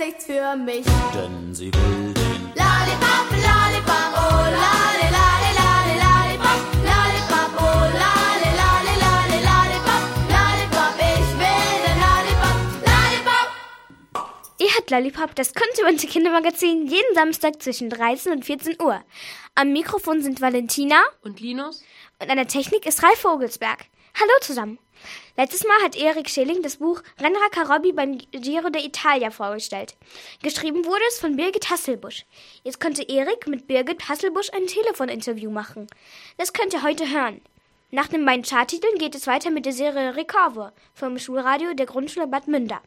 nichts für mich. Denn sie will den Lollipop, Lollipop, oh lolli, lolli, lolli, Lollipop, Lollipop, oh lolli, lolli, lolli, Lollipop, Lollipop, ich will den Lollipop, Lollipop. Ihr hört Lollipop, das kunterbunte Kindermagazin, jeden Samstag zwischen 13 und 14 Uhr. Am Mikrofon sind Valentina und Linus und an der Technik ist Ralf Vogelsberg. Hallo zusammen. Letztes Mal hat Erik Schilling das Buch Rennrad Karobi beim Giro d'Italia vorgestellt. Geschrieben wurde es von Birgit Hasselbusch. Jetzt konnte Erik mit Birgit Hasselbusch ein Telefoninterview machen. Das könnt ihr heute hören. Nach den beiden Charttiteln geht es weiter mit der Serie Recover vom Schulradio der Grundschule Bad Münder.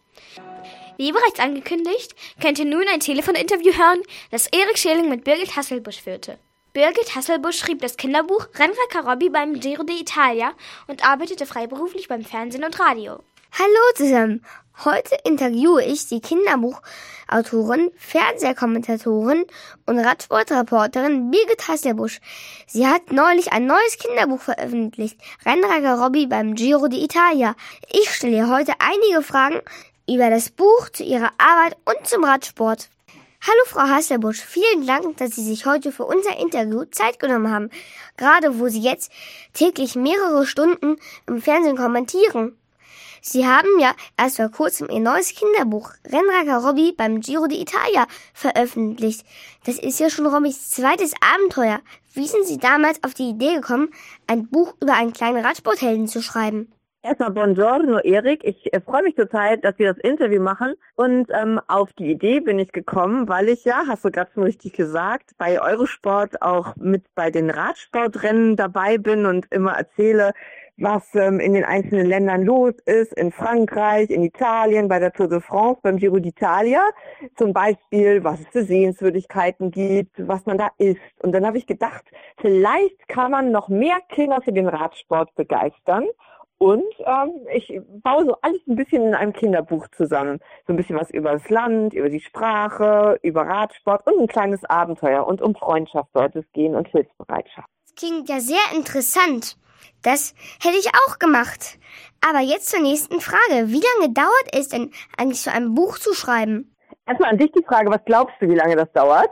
Wie bereits angekündigt, könnt ihr nun ein Telefoninterview hören, das Erik Schilling mit Birgit Hasselbusch führte. Birgit Hasselbusch schrieb das Kinderbuch Rennrad Karobi beim Giro d'Italia und arbeitete freiberuflich beim Fernsehen und Radio. Hallo zusammen! Heute interviewe ich die Kinderbuchautorin, Fernsehkommentatorin und Radsportreporterin Birgit Hasselbusch. Sie hat neulich ein neues Kinderbuch veröffentlicht, Rennrad Karobi beim Giro d'Italia. Ich stelle ihr heute einige Fragen über das Buch, zu ihrer Arbeit und zum Radsport. Hallo Frau Hasselbusch, vielen Dank, dass Sie sich heute für unser Interview Zeit genommen haben, gerade wo Sie jetzt täglich mehrere Stunden im Fernsehen kommentieren. Sie haben ja erst vor kurzem Ihr neues Kinderbuch Rennrad Karobi beim Giro d'Italia veröffentlicht. Das ist ja schon Robbys zweites Abenteuer. Wie sind Sie damals auf die Idee gekommen, ein Buch über einen kleinen Radsporthelden zu schreiben? Erstmal buongiorno, Erik. Ich freue mich total, dass wir das Interview machen. Und auf die Idee bin ich gekommen, weil ich ja, hast du gerade schon richtig gesagt, bei Eurosport auch mit bei den Radsportrennen dabei bin und immer erzähle, was in den einzelnen Ländern los ist, in Frankreich, in Italien, bei der Tour de France, beim Giro d'Italia. Zum Beispiel, was es für Sehenswürdigkeiten gibt, was man da isst. Und dann habe ich gedacht, vielleicht kann man noch mehr Kinder für den Radsport begeistern. Und ich baue so alles ein bisschen in einem Kinderbuch zusammen. So ein bisschen was über das Land, über die Sprache, über Radsport und ein kleines Abenteuer. Und um Freundschaft sollte es gehen und Hilfsbereitschaft. Das klingt ja sehr interessant. Das hätte ich auch gemacht. Aber jetzt zur nächsten Frage. Wie lange dauert es denn eigentlich, so ein Buch zu schreiben? Erstmal an dich die Frage, was glaubst du, wie lange das dauert?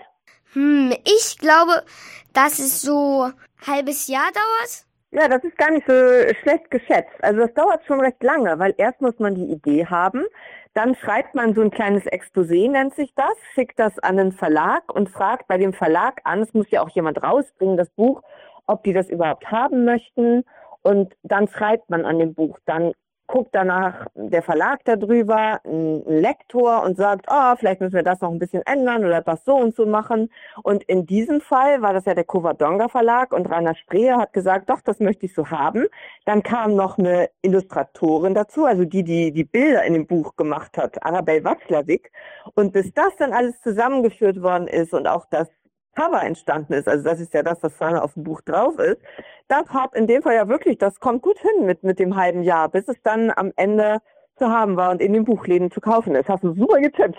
Ich glaube, dass es so ein halbes Jahr dauert. Ja, das ist gar nicht so schlecht geschätzt. Also das dauert schon recht lange, weil erst muss man die Idee haben, dann schreibt man so ein kleines Exposé, nennt sich das, schickt das an den Verlag und fragt bei dem Verlag an, es muss ja auch jemand rausbringen, das Buch, ob die das überhaupt haben möchten, und dann schreibt man an dem Buch. Dann guckt danach der Verlag darüber, ein Lektor, und sagt, vielleicht müssen wir das noch ein bisschen ändern oder das so und so machen. Und in diesem Fall war das ja der Covadonga Verlag und Rainer Spreer hat gesagt, doch, das möchte ich so haben. Dann kam noch eine Illustratorin dazu, also die Bilder in dem Buch gemacht hat, Arabelle Watzlawick. Und bis das dann alles zusammengeführt worden ist und auch das Cover entstanden ist, also das ist ja das, was vorne auf dem Buch drauf ist, das hat in dem Fall ja wirklich, das kommt gut hin mit dem halben Jahr, bis es dann am Ende zu haben war und in den Buchläden zu kaufen ist. Hast du super getippt.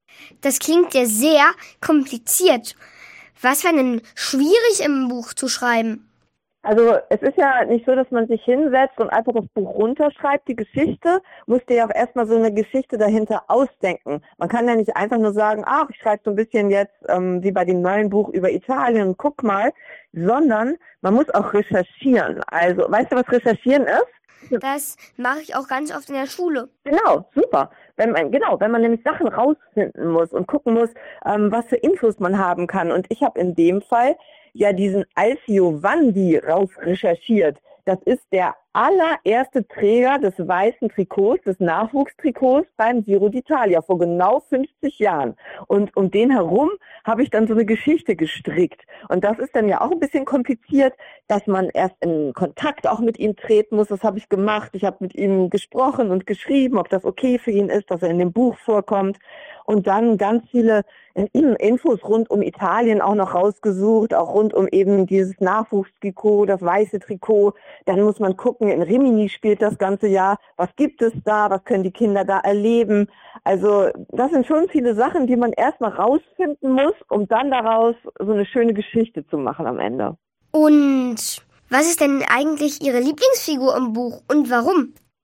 Das klingt ja sehr kompliziert. Was war denn schwierig im Buch zu schreiben? Also es ist ja nicht so, dass man sich hinsetzt und einfach das Buch runterschreibt. Die Geschichte musste ja auch erstmal so eine Geschichte dahinter ausdenken. Man kann ja nicht einfach nur sagen, ich schreibe so ein bisschen jetzt wie bei dem neuen Buch über Italien, guck mal, sondern man muss auch recherchieren. Also weißt du, was recherchieren ist? Das mache ich auch ganz oft in der Schule. Genau, super. Wenn man nämlich Sachen rausfinden muss und gucken muss, was für Infos man haben kann. Und ich habe in dem Fall ja diesen Alfio Vanni rausrecherchiert. Das ist der allererste Träger des weißen Trikots, des Nachwuchstrikots beim Giro d'Italia vor genau 50 Jahren. Und um den herum habe ich dann so eine Geschichte gestrickt. Und das ist dann ja auch ein bisschen kompliziert, dass man erst in Kontakt auch mit ihm treten muss. Das habe ich gemacht. Ich habe mit ihm gesprochen und geschrieben, ob das okay für ihn ist, dass er in dem Buch vorkommt. Und dann ganz viele Infos rund um Italien auch noch rausgesucht, auch rund um eben dieses Nachwuchstrikot, das weiße Trikot. Dann muss man gucken, in Rimini spielt das ganze Jahr. Was gibt es da? Was können die Kinder da erleben? Also das sind schon viele Sachen, die man erstmal rausfinden muss, um dann daraus so eine schöne Geschichte zu machen am Ende. Und was ist denn eigentlich Ihre Lieblingsfigur im Buch und warum?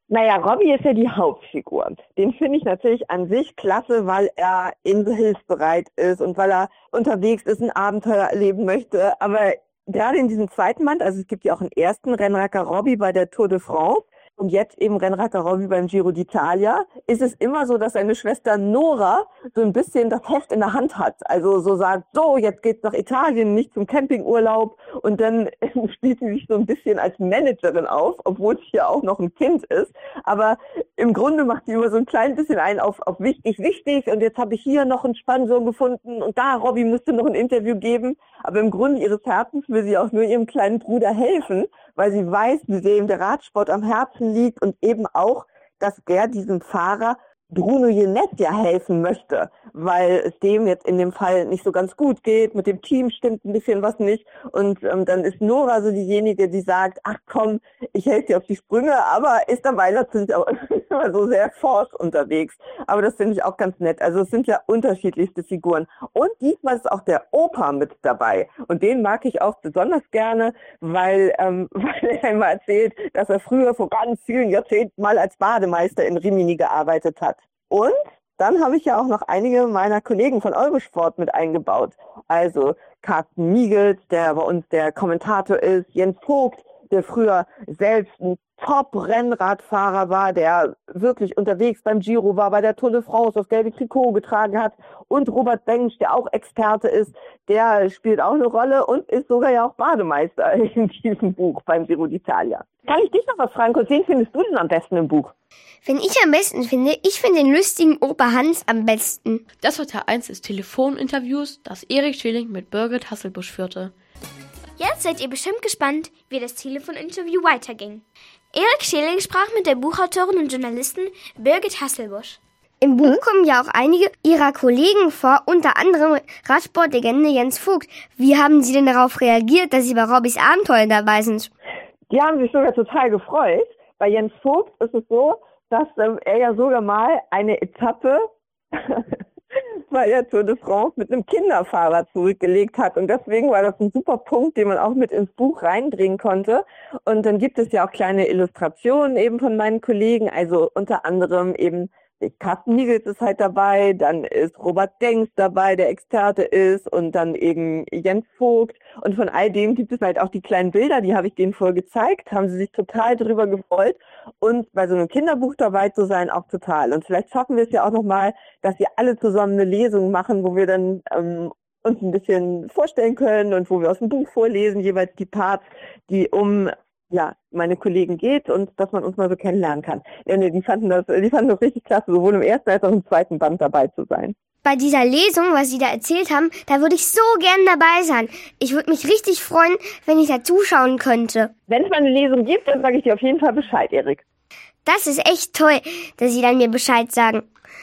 Naja, Robbie ist ja die Hauptfigur. Den finde ich natürlich an sich klasse, weil er hilfsbereit ist und weil er unterwegs ist, ein Abenteuer erleben möchte. Aber gerade in diesem zweiten Band, also es gibt ja auch einen ersten Rennracker Robbie bei der Tour de France und jetzt eben Rennracker Robbie beim Giro d'Italia, ist es immer so, dass seine Schwester Nora so ein bisschen das Heft in der Hand hat. Also so sagt, so, jetzt geht's nach Italien, nicht zum Campingurlaub. Und dann spielt sie sich so ein bisschen als Managerin auf, obwohl sie ja auch noch ein Kind ist. Aber im Grunde macht sie immer so ein klein bisschen einen auf wichtig. Und jetzt habe ich hier noch einen Sponsor gefunden und da, Robbie müsste noch ein Interview geben. Aber im Grunde ihres Herzens will sie auch nur ihrem kleinen Bruder helfen, weil sie weiß, wie sehr ihm der Radsport am Herzen liegt und eben auch, dass der diesem Fahrer Bruno Jeanette ja helfen möchte, weil es dem jetzt in dem Fall nicht so ganz gut geht, mit dem Team stimmt ein bisschen was nicht und dann ist Nora so diejenige, die sagt, ach komm, ich helfe dir auf die Sprünge, aber ist dabei natürlich auch immer so sehr forsch unterwegs. Aber das finde ich auch ganz nett. Also es sind ja unterschiedlichste Figuren. Und diesmal ist auch der Opa mit dabei und den mag ich auch besonders gerne, weil er immer erzählt, dass er früher vor ganz vielen Jahrzehnten mal als Bademeister in Rimini gearbeitet hat. Und dann habe ich ja auch noch einige meiner Kollegen von Eurosport mit eingebaut. Also Carsten Miegels, der bei uns der Kommentator ist, Jens Vogt, der früher selbst ein Top-Rennradfahrer war, der wirklich unterwegs beim Giro war, bei der Tour de France das gelbe Trikot getragen hat, und Robert Bengsch, der auch Experte ist, der spielt auch eine Rolle und ist sogar ja auch Bademeister in diesem Buch beim Giro d'Italia. Kann ich dich noch was fragen? Wen findest du denn am besten im Buch? Wenn ich am besten finde, ich finde den lustigen Opa Hans am besten. Das war Teil 1 des Telefoninterviews, das Erik Schilling mit Birgit Hasselbusch führte. Jetzt seid ihr bestimmt gespannt, wie das Telefoninterview weiterging. Erik Schilling sprach mit der Buchautorin und Journalistin Birgit Hasselbusch. Im Buch kommen ja auch einige ihrer Kollegen vor, unter anderem Radsportlegende Jens Vogt. Wie haben Sie denn darauf reagiert, dass Sie bei Robbys Abenteuer dabei sind? Die haben sich sogar total gefreut. Bei Jens Vogt ist es so, dass er ja sogar mal eine Etappe bei der Tour de France mit einem Kinderfahrer zurückgelegt hat. Und deswegen war das ein super Punkt, den man auch mit ins Buch reinbringen konnte. Und dann gibt es ja auch kleine Illustrationen eben von meinen Kollegen, also unter anderem eben Carsten Miegels ist halt dabei, dann ist Robert Bengsch dabei, der Experte ist, und dann eben Jens Vogt. Und von all dem gibt es halt auch die kleinen Bilder, die habe ich denen vorher gezeigt, haben sie sich total drüber gefreut. Und bei so einem Kinderbuch dabei zu sein, auch total. Und vielleicht schaffen wir es ja auch nochmal, dass wir alle zusammen eine Lesung machen, wo wir dann uns ein bisschen vorstellen können und wo wir aus dem Buch vorlesen, jeweils die Parts, die um meine Kollegen geht, und dass man uns mal so kennenlernen kann. Ja, die fanden das richtig klasse, sowohl im ersten als auch im zweiten Band dabei zu sein. Bei dieser Lesung, was Sie da erzählt haben, da würde ich so gern dabei sein. Ich würde mich richtig freuen, wenn ich da zuschauen könnte. Wenn es mal eine Lesung gibt, dann sage ich dir auf jeden Fall Bescheid, Erik. Das ist echt toll, dass Sie dann mir Bescheid sagen.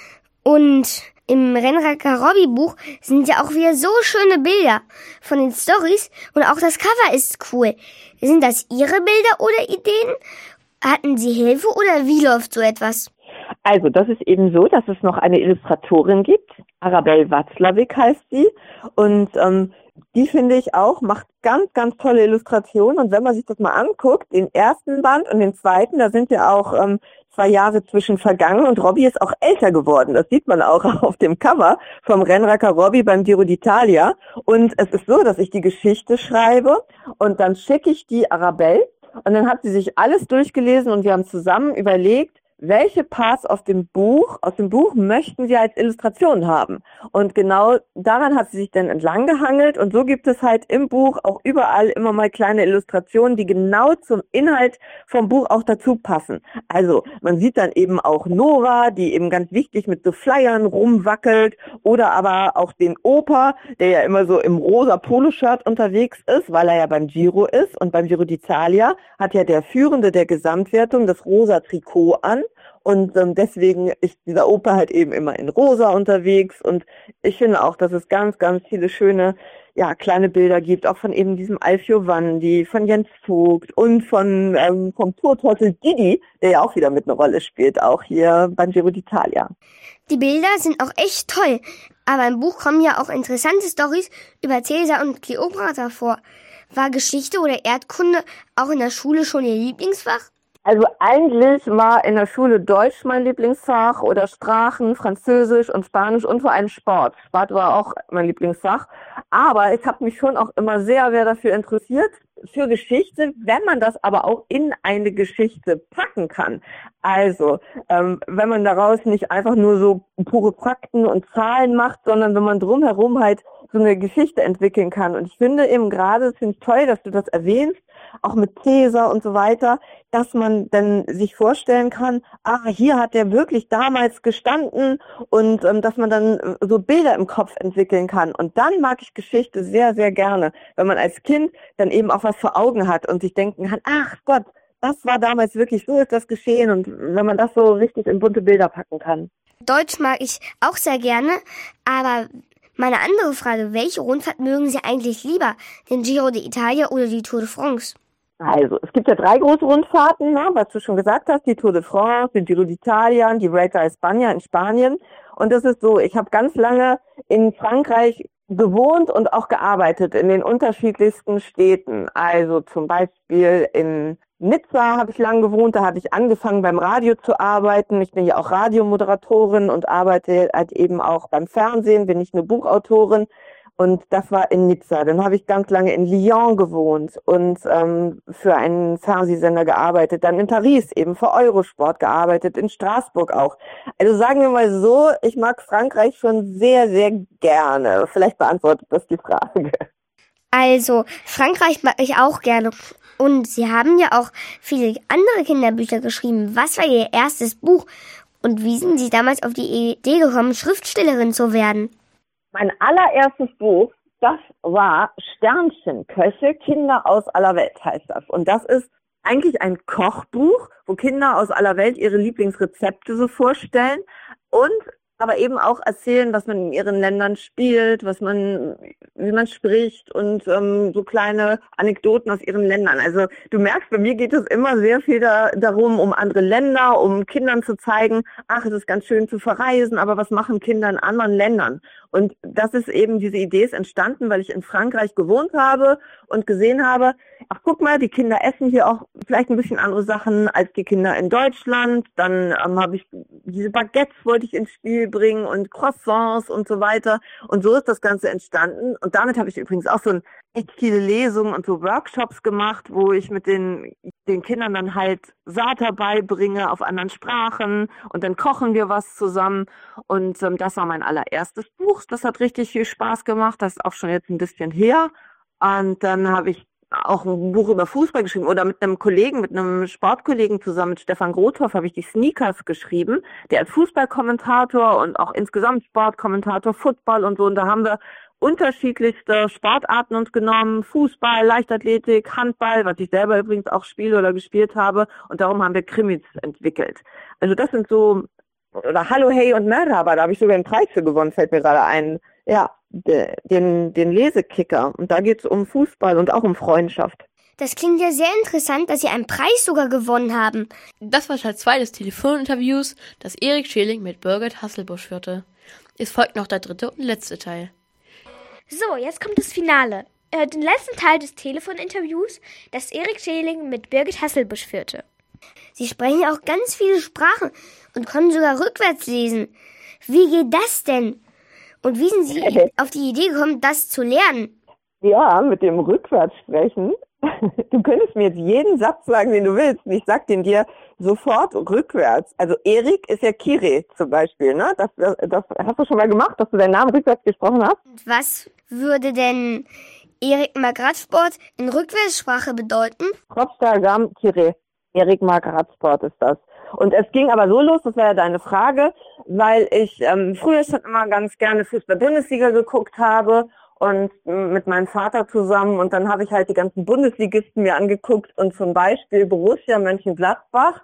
Und im Rennracker Robbie Buch sind ja auch wieder so schöne Bilder von den Storys, und auch das Cover ist cool. Sind das Ihre Bilder oder Ideen? Hatten Sie Hilfe oder wie läuft so etwas? Also, das ist eben so, dass es noch eine Illustratorin gibt. Arabelle Watzlawick heißt sie. Und die, finde ich auch, macht ganz, ganz tolle Illustrationen. Und wenn man sich das mal anguckt, den ersten Band und den zweiten, da sind ja auch 2 Jahre zwischen vergangen, und Robbie ist auch älter geworden. Das sieht man auch auf dem Cover vom Rennracker Robbie beim Giro d'Italia. Und es ist so, dass ich die Geschichte schreibe und dann schicke ich die Arabelle, und dann hat sie sich alles durchgelesen und wir haben zusammen überlegt, welche Parts aus dem Buch möchten wir als Illustration haben. Und genau daran hat sie sich dann entlang gehangelt, und so gibt es halt im Buch auch überall immer mal kleine Illustrationen, die genau zum Inhalt vom Buch auch dazu passen. Also man sieht dann eben auch Nora, die eben ganz wichtig mit so Flyern rumwackelt, oder aber auch den Opa, der ja immer so im rosa Poloshirt unterwegs ist, weil er ja beim Giro ist, und beim Giro d'Italia hat ja der Führende der Gesamtwertung das rosa Trikot an. Und deswegen ist dieser Opa halt eben immer in rosa unterwegs. Und ich finde auch, dass es ganz, ganz viele schöne, kleine Bilder gibt, auch von eben diesem Alfio Vanni, von Jens Vogt und vom Tourtrottel Didi, der ja auch wieder mit einer Rolle spielt, auch hier beim Giro d'Italia. Die Bilder sind auch echt toll, aber im Buch kommen ja auch interessante Storys über Cäsar und Kleopatra vor. War Geschichte oder Erdkunde auch in der Schule schon Ihr Lieblingsfach? Also eigentlich war in der Schule Deutsch mein Lieblingsfach oder Sprachen, Französisch und Spanisch und vor allem Sport. Sport war auch mein Lieblingsfach. Aber ich habe mich schon auch immer sehr dafür interessiert, für Geschichte, wenn man das aber auch in eine Geschichte packen kann. Also, wenn man daraus nicht einfach nur so pure Fakten und Zahlen macht, sondern wenn man drumherum halt so eine Geschichte entwickeln kann. Und ich finde eben gerade, es finde ich toll, dass du das erwähnst, auch mit Caesar und so weiter, dass man dann sich vorstellen kann, hier hat der wirklich damals gestanden und dass man dann so Bilder im Kopf entwickeln kann. Und dann mag ich Geschichte sehr gerne, wenn man als Kind dann eben auch was vor Augen hat und sich denken kann, ach Gott, das war damals wirklich, so ist das geschehen. Und wenn man das so richtig in bunte Bilder packen kann. Deutsch mag ich auch sehr gerne, aber meine andere Frage, welche Rundfahrt mögen Sie eigentlich lieber? Den Giro d'Italia oder die Tour de France? Also, es gibt ja 3 große Rundfahrten, ne, was du schon gesagt hast, die Tour de France, den Giro d'Italia und die Vuelta a España in Spanien. Und das ist so, ich habe ganz lange in Frankreich gewohnt und auch gearbeitet in den unterschiedlichsten Städten. Also zum Beispiel in Nizza habe ich lange gewohnt, da hatte ich angefangen beim Radio zu arbeiten. Ich bin ja auch Radiomoderatorin und arbeite halt eben auch beim Fernsehen, bin nicht nur Buchautorin. Und das war in Nizza. Dann habe ich ganz lange in Lyon gewohnt und für einen Fernsehsender gearbeitet. Dann in Paris eben für Eurosport gearbeitet, in Straßburg auch. Also sagen wir mal so, ich mag Frankreich schon sehr gerne. Vielleicht beantwortet das die Frage. Also, Frankreich mag ich auch gerne. Und Sie haben ja auch viele andere Kinderbücher geschrieben. Was war Ihr erstes Buch? Und wie sind Sie damals auf die Idee gekommen, Schriftstellerin zu werden? Mein allererstes Buch, das war Sternchenköche, Kinder aus aller Welt heißt das. Und das ist eigentlich ein Kochbuch, wo Kinder aus aller Welt ihre Lieblingsrezepte so vorstellen und aber eben auch erzählen, was man in ihren Ländern spielt, wie man spricht und so kleine Anekdoten aus ihren Ländern. Also du merkst, bei mir geht es immer sehr viel darum, um andere Länder, um Kindern zu zeigen, ach, es ist ganz schön zu verreisen, aber was machen Kinder in anderen Ländern? Und das ist eben, diese Idee ist entstanden, weil ich in Frankreich gewohnt habe und gesehen habe, ach guck mal, die Kinder essen hier auch vielleicht ein bisschen andere Sachen als die Kinder in Deutschland. Dann habe ich diese Baguettes wollte ich ins Spiel bringen und Croissants und so weiter. Und so ist das Ganze entstanden. Und damit habe ich übrigens auch so echt viele Lesungen und so Workshops gemacht, wo ich mit den Kindern dann halt Wörter beibringe auf anderen Sprachen und dann kochen wir was zusammen. Und das war mein allererstes Buch. Das hat richtig viel Spaß gemacht. Das ist auch schon jetzt ein bisschen her. Und dann habe ich auch ein Buch über Fußball geschrieben oder mit einem Sportkollegen zusammen, mit Stefan Grothoff, habe ich die Sneakers geschrieben, der als Fußballkommentator und auch insgesamt Sportkommentator, Football und so. Und da haben wir unterschiedlichste Sportarten uns genommen, Fußball, Leichtathletik, Handball, was ich selber übrigens auch spiele oder gespielt habe. Und darum haben wir Krimis entwickelt. Also das sind so, oder Hallo, Hey und Merhaba, da habe ich sogar einen Preis für gewonnen, fällt mir gerade ein. Ja, den Lesekicker. Und da geht es um Fußball und auch um Freundschaft. Das klingt ja sehr interessant, dass Sie einen Preis sogar gewonnen haben. Das war Teil 2 des Telefoninterviews, das Erik Schäling mit Birgit Hasselbusch führte. Es folgt noch der 3. und letzte Teil. So, jetzt kommt das Finale. Den letzten Teil des Telefoninterviews, das Erik Schäling mit Birgit Hasselbusch führte. Sie sprechen ja auch ganz viele Sprachen und können sogar rückwärts lesen. Wie geht das denn? Und wie sind Sie auf die Idee gekommen, das zu lernen? Ja, mit dem Rückwärtssprechen. Du könntest mir jetzt jeden Satz sagen, den du willst. Und ich sag den dir sofort rückwärts. Also Erik ist ja Kire zum Beispiel, ne? Das hast du schon mal gemacht, dass du deinen Namen rückwärts gesprochen hast? Und was würde denn Erik mag Radsport in Rückwärtssprache bedeuten? Kropstagam Kire. Erik mag Radsport ist das. Und es ging aber so los, das war ja deine Frage, weil ich früher schon immer ganz gerne Fußball-Bundesliga geguckt habe und mit meinem Vater zusammen. Und dann habe ich halt die ganzen Bundesligisten mir angeguckt und zum Beispiel Borussia Mönchengladbach,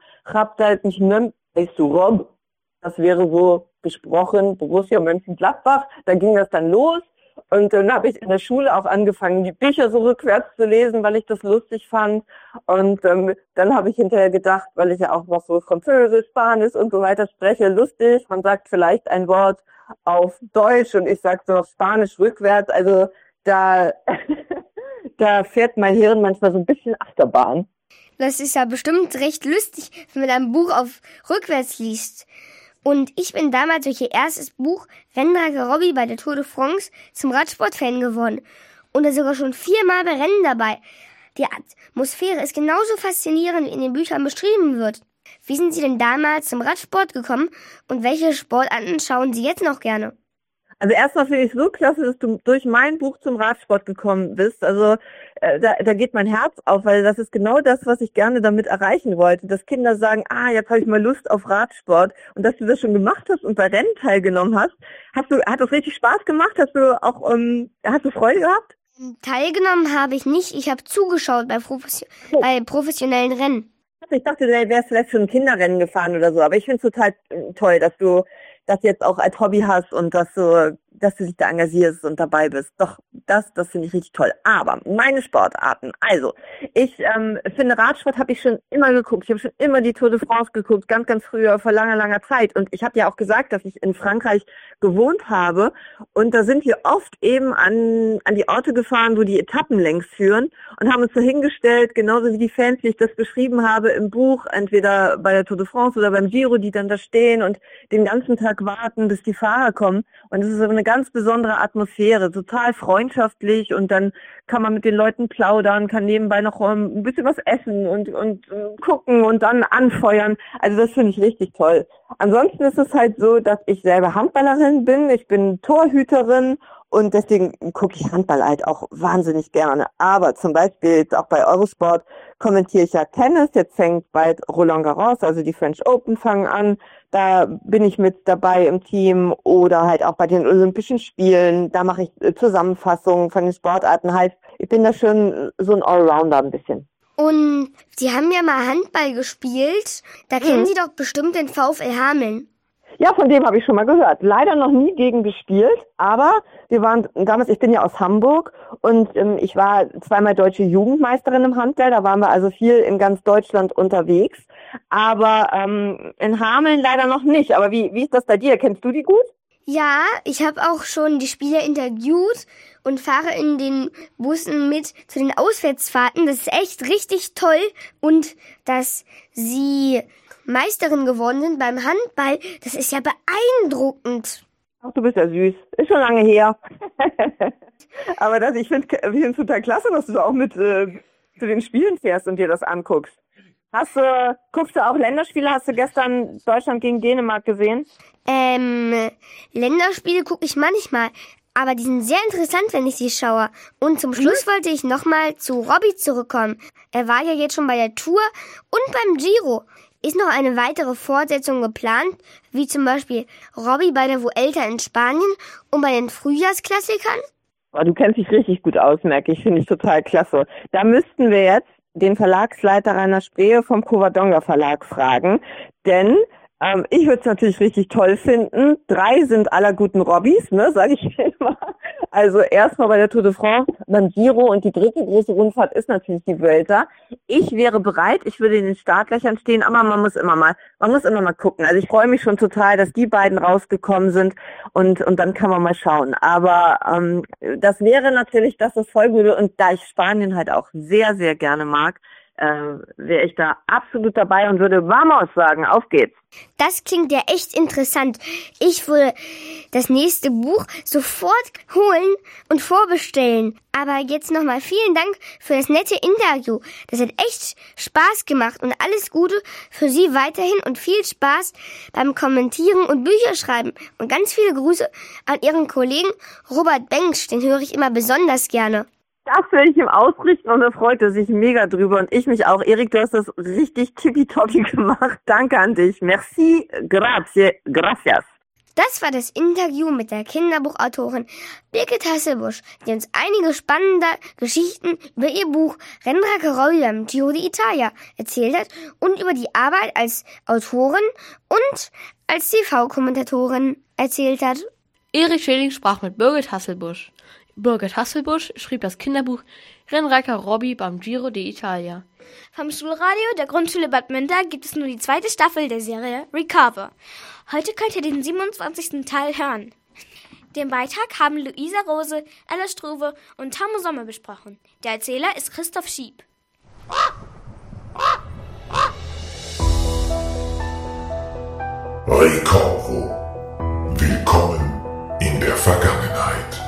das wäre so gesprochen, Borussia Mönchengladbach. Da ging das dann los. Und dann habe ich in der Schule auch angefangen, die Bücher so rückwärts zu lesen, weil ich das lustig fand. Und dann habe ich hinterher gedacht, weil ich ja auch noch so Französisch, Spanisch und so weiter spreche, lustig. Man sagt vielleicht ein Wort auf Deutsch und ich sage so auf Spanisch rückwärts. Also da fährt mein Hirn manchmal so ein bisschen Achterbahn. Das ist ja bestimmt recht lustig, wenn man ein Buch auf rückwärts liest. Und ich bin damals durch ihr erstes Buch Rennrad Robby bei der Tour de France zum Radsport-Fan geworden. Und da sogar schon 4-mal bei Rennen dabei. Die Atmosphäre ist genauso faszinierend, wie in den Büchern beschrieben wird. Wie sind Sie denn damals zum Radsport gekommen und welche Sportarten schauen Sie jetzt noch gerne? Also erstmal finde ich es so klasse, dass du durch mein Buch zum Radsport gekommen bist. Also da geht mein Herz auf, weil das ist genau das, was ich gerne damit erreichen wollte. Dass Kinder sagen, jetzt habe ich mal Lust auf Radsport. Und dass du das schon gemacht hast und bei Rennen teilgenommen hast. Hat das richtig Spaß gemacht? Hast du Freude gehabt? Teilgenommen habe ich nicht. Ich habe zugeschaut bei professionellen Rennen. Ich dachte, du wärst vielleicht schon ein Kinderrennen gefahren oder so. Aber ich finde es total toll, dass du das jetzt auch als Hobby hast und dass du dich da engagierst und dabei bist. Doch, das finde ich richtig toll. Aber meine Sportarten, also, ich finde, Radsport habe ich schon immer geguckt. Ich habe schon immer die Tour de France geguckt, ganz, ganz früher, vor langer, langer Zeit. Und ich habe ja auch gesagt, dass ich in Frankreich gewohnt habe. Und da sind wir oft eben an die Orte gefahren, wo die Etappen längs führen und haben uns so hingestellt, genauso wie die Fans, wie ich das beschrieben habe im Buch, entweder bei der Tour de France oder beim Giro, die dann da stehen und den ganzen Tag warten, bis die Fahrer kommen. Und es ist so eine ganz besondere Atmosphäre, total freundschaftlich, und dann kann man mit den Leuten plaudern, kann nebenbei noch ein bisschen was essen und gucken und dann anfeuern. Also das finde ich richtig toll. Ansonsten ist es halt so, dass ich selber Handballerin bin. Ich bin Torhüterin und deswegen gucke ich Handball halt auch wahnsinnig gerne. Aber zum Beispiel jetzt auch bei Eurosport kommentiere ich ja Tennis. Jetzt fängt bald Roland Garros, also die French Open fangen an. Da bin ich mit dabei im Team, oder halt auch bei den Olympischen Spielen. Da mache ich Zusammenfassungen von den Sportarten. Heißt, ich bin da schon so ein Allrounder ein bisschen. Und Sie haben ja mal Handball gespielt. Da kennen Sie doch bestimmt den VfL Hameln. Ja, von dem habe ich schon mal gehört. Leider noch nie gegen gespielt, aber wir waren damals, ich bin ja aus Hamburg und ich war 2-mal deutsche Jugendmeisterin im Handball. Da waren wir also viel in ganz Deutschland unterwegs. Aber in Hameln leider noch nicht. Aber wie ist das bei dir? Kennst du die gut? Ja, ich habe auch schon die Spieler interviewt und fahre in den Bussen mit zu den Auswärtsfahrten. Das ist echt richtig toll. Und dass Sie Meisterin geworden sind beim Handball, das ist ja beeindruckend. Ach, du bist ja süß. Ist schon lange her. Aber ich finde es total klasse, dass du auch mit zu den Spielen fährst und dir das anguckst. Guckst du auch Länderspiele? Hast du gestern Deutschland gegen Dänemark gesehen? Länderspiele gucke ich manchmal, aber die sind sehr interessant, wenn ich sie schaue. Und zum Schluss wollte ich nochmal zu Robby zurückkommen. Er war ja jetzt schon bei der Tour und beim Giro. Ist noch eine weitere Fortsetzung geplant, wie zum Beispiel Robby bei der Vuelta in Spanien und bei den Frühjahrsklassikern? Oh, du kennst dich richtig gut aus, merke ich. Finde ich total klasse. Da müssten wir jetzt den Verlagsleiter Rainer Spree vom Covadonga Verlag fragen, denn ich würde es natürlich richtig toll finden. 3 sind aller guten Robbys, ne, sage ich immer. Also erstmal bei der Tour de France, beim Giro, und die dritte große Rundfahrt ist natürlich die Vuelta. Ich wäre bereit, ich würde in den Startlöchern stehen, aber man muss immer mal gucken. Also ich freue mich schon total, dass die beiden rausgekommen sind, und dann kann man mal schauen. Aber das wäre natürlich, dass das voll würde, und da ich Spanien halt auch sehr, sehr gerne mag, wäre ich da absolut dabei und würde Vamos sagen. Auf geht's. Das klingt ja echt interessant. Ich würde das nächste Buch sofort holen und vorbestellen. Aber jetzt nochmal vielen Dank für das nette Interview. Das hat echt Spaß gemacht, und alles Gute für Sie weiterhin und viel Spaß beim Kommentieren und Bücherschreiben. Und ganz viele Grüße an Ihren Kollegen Robert Bengsch, den höre ich immer besonders gerne. Das will ich ihm ausrichten, und er freute sich mega drüber, und ich mich auch. Erik, du hast das richtig tippitoppi gemacht. Danke an dich. Merci, grazie, gracias. Das war das Interview mit der Kinderbuchautorin Birgit Hasselbusch, die uns einige spannende Geschichten über ihr Buch Rennrad Robby beim Giro d'Italia erzählt hat und über die Arbeit als Autorin und als TV-Kommentatorin erzählt hat. Erik Schilling sprach mit Birgit Hasselbusch. Birgit Hasselbusch schrieb das Kinderbuch Rennrad Robby beim Giro d'Italia. Vom Schulradio der Grundschule Bad Münter gibt es nur die 2. Staffel der Serie Recover. Heute könnt ihr den 27. Teil hören. Den Beitrag haben Luisa Rose, Ella Struve und Tamu Sommer besprochen. Der Erzähler ist Christoph Schieb. Recorvo. Willkommen in der Vergangenheit.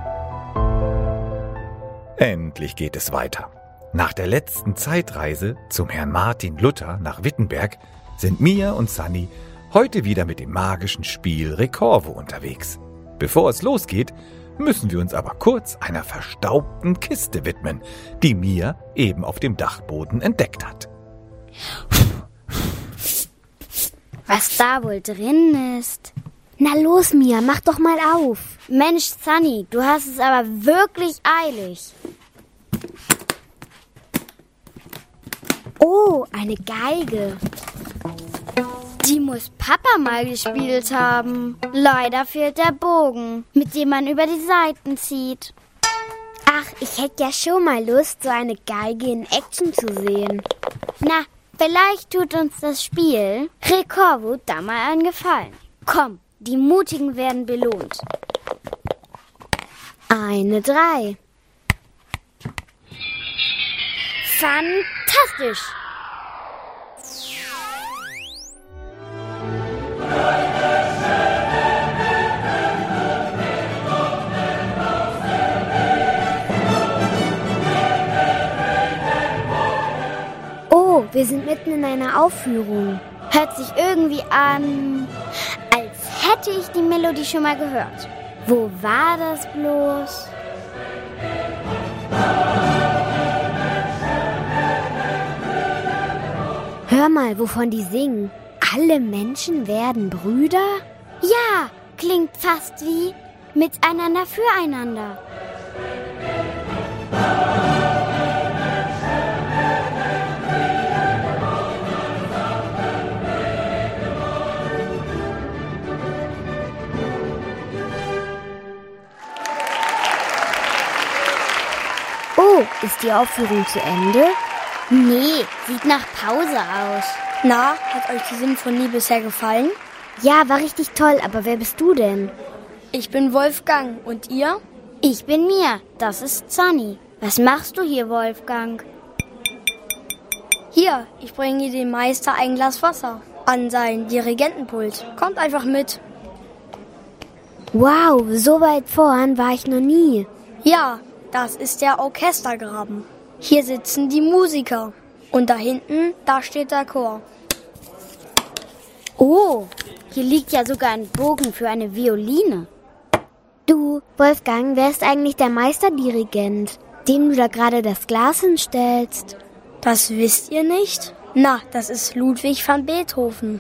Endlich geht es weiter. Nach der letzten Zeitreise zum Herrn Martin Luther nach Wittenberg sind Mia und Sunny heute wieder mit dem magischen Spiel Recorvo unterwegs. Bevor es losgeht, müssen wir uns aber kurz einer verstaubten Kiste widmen, die Mia eben auf dem Dachboden entdeckt hat. Was da wohl drin ist? Na los, Mia, mach doch mal auf. Mensch, Sunny, du hast es aber wirklich eilig. Oh, eine Geige. Die muss Papa mal gespielt haben. Leider fehlt der Bogen, mit dem man über die Saiten zieht. Ach, ich hätte ja schon mal Lust, so eine Geige in Action zu sehen. Na, vielleicht tut uns das Spiel Recorvo da mal einen Gefallen. Komm, die Mutigen werden belohnt. Eine 3. Fantastisch! Oh, wir sind mitten in einer Aufführung. Hört sich irgendwie an, als hätte ich die Melodie schon mal gehört. Wo war das bloß? Hör mal, wovon die singen. Alle Menschen werden Brüder? Ja, klingt fast wie miteinander füreinander. Oh, ist die Aufführung zu Ende? Nee, sieht nach Pause aus. Na, hat euch die Symphonie bisher gefallen? Ja, war richtig toll, aber wer bist du denn? Ich bin Wolfgang. Und ihr? Ich bin Mia, das ist Sunny. Was machst du hier, Wolfgang? Hier, ich bringe dem Meister ein Glas Wasser an sein Dirigentenpult. Kommt einfach mit. Wow, so weit vorn war ich noch nie. Ja, das ist der Orchestergraben. Hier sitzen die Musiker. Und da hinten, da steht der Chor. Oh, hier liegt ja sogar ein Bogen für eine Violine. Du, Wolfgang, wer ist eigentlich der Meisterdirigent, dem du da gerade das Glas hinstellst? Das wisst ihr nicht? Na, das ist Ludwig van Beethoven.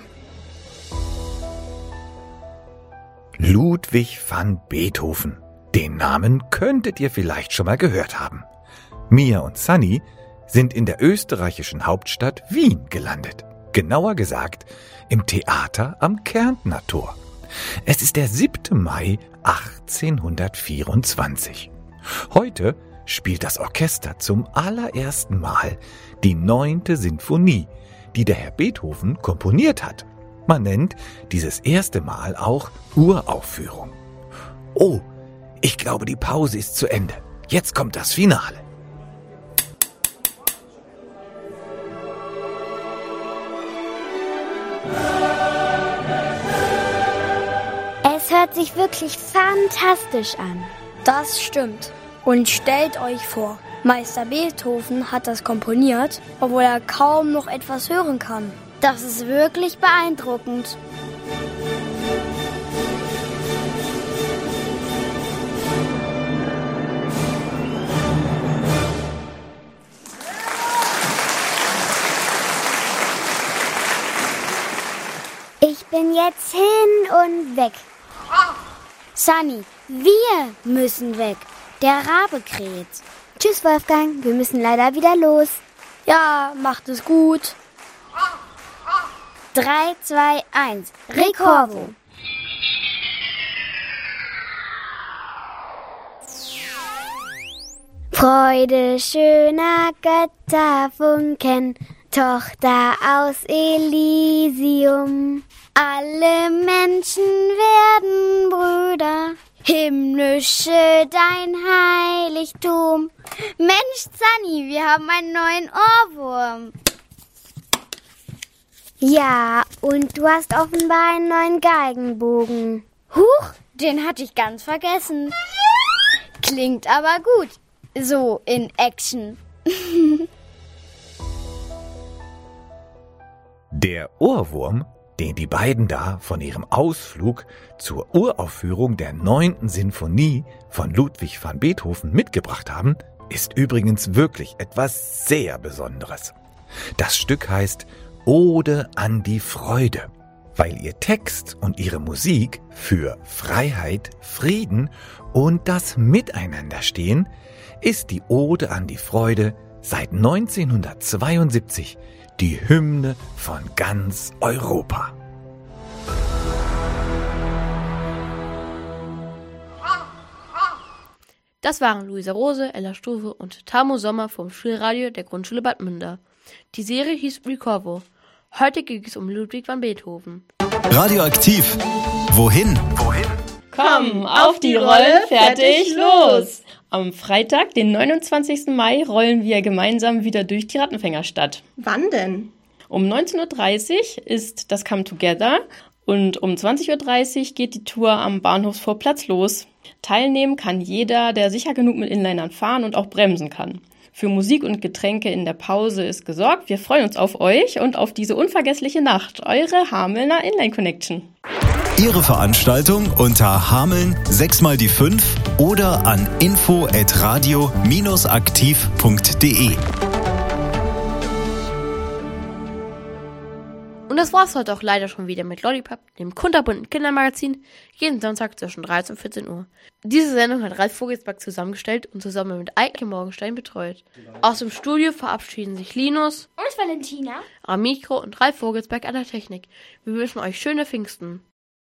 Ludwig van Beethoven. Den Namen könntet ihr vielleicht schon mal gehört haben. Mia und Sunny sind in der österreichischen Hauptstadt Wien gelandet. Genauer gesagt im Theater am Kärntner Tor. Es ist der 7. Mai 1824. Heute spielt das Orchester zum allerersten Mal die 9. Sinfonie, die der Herr Beethoven komponiert hat. Man nennt dieses erste Mal auch Uraufführung. Oh, ich glaube, die Pause ist zu Ende. Jetzt kommt das Finale. Es hört sich wirklich fantastisch an. Das stimmt. Und stellt euch vor, Meister Beethoven hat das komponiert, obwohl er kaum noch etwas hören kann. Das ist wirklich beeindruckend. Ich bin jetzt hin und weg. Sunny, wir müssen weg. Der Rabe kräht. Tschüss, Wolfgang. Wir müssen leider wieder los. Ja, macht es gut. 3, 2, 1. Recorvo. Freude schöner Götterfunken, Tochter aus Elysium. Alle Menschen werden Brüder, himmlische dein Heiligtum. Mensch, Sunny, wir haben einen neuen Ohrwurm. Ja, und du hast offenbar einen neuen Geigenbogen. Huch, den hatte ich ganz vergessen. Klingt aber gut. So in Action. Der Ohrwurm, den die beiden da von ihrem Ausflug zur Uraufführung der 9. Sinfonie von Ludwig van Beethoven mitgebracht haben, ist übrigens wirklich etwas sehr Besonderes. Das Stück heißt Ode an die Freude, weil ihr Text und ihre Musik für Freiheit, Frieden und das Miteinander stehen, ist die Ode an die Freude seit 1972 die Hymne von ganz Europa. Das waren Luisa Rose, Ella Stufe und Tamu Sommer vom Schulradio der Grundschule Bad Münder. Die Serie hieß Recorvo. Heute ging es um Ludwig van Beethoven. Radioaktiv. Wohin? Komm, auf die Rolle, fertig, los! Am Freitag, den 29. Mai, rollen wir gemeinsam wieder durch die Rattenfängerstadt. Wann denn? Um 19.30 Uhr ist das Come Together und um 20.30 Uhr geht die Tour am Bahnhofsvorplatz los. Teilnehmen kann jeder, der sicher genug mit Inlinern fahren und auch bremsen kann. Für Musik und Getränke in der Pause ist gesorgt. Wir freuen uns auf euch und auf diese unvergessliche Nacht. Eure Hamelner Inline Connection. Ihre Veranstaltung unter Hameln 6x5 oder an info@radio-aktiv.de. Und das war's heute auch leider schon wieder mit Lollipop, dem kunterbunten Kindermagazin, jeden Sonntag zwischen 13 und 14 Uhr. Diese Sendung hat Ralf Vogelsberg zusammengestellt und zusammen mit Eike Morgenstein betreut. Aus dem Studio verabschieden sich Linus Und Valentina. am Mikro und Ralf Vogelsberg an der Technik. Wir wünschen euch schöne Pfingsten.